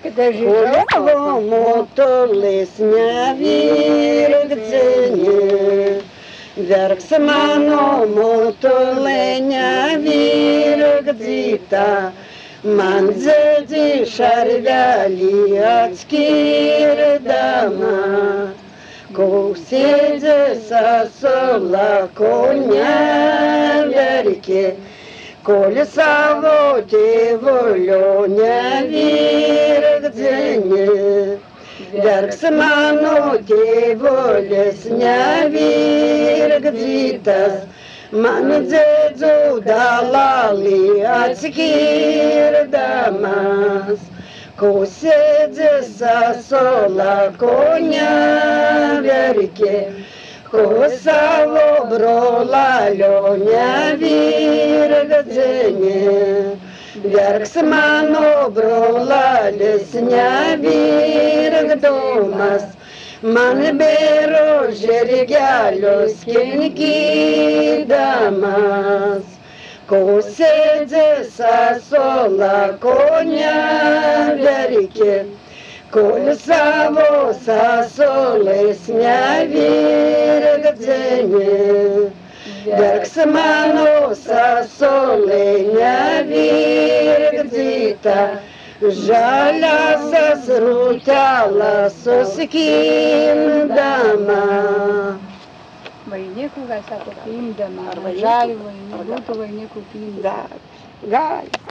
Кольово мотолесня віргдзені, Верксмано мотоленя віргдзіта, Манзеді шарвялі ацкірдама, Кусідзе сасола коня верке, Колесово теволёня виргдзене, Верксмано теволесня виргдзитас, Манзедзу далали ацкирдамас, Куседзе сасола коня верке, Косово брола лёня виргдзене, Верксмано брола лесня виргдомас, Манберо жерегялёс кенки дамас, Коседзе сасола коня верке, Колесово сасолесня виргдзене, Верксмано сасоленя виргдзита, Жаля сасрутяла соскиндама. Войне кугаса купим дома, жаль войне, буду войне купим. Да, галь.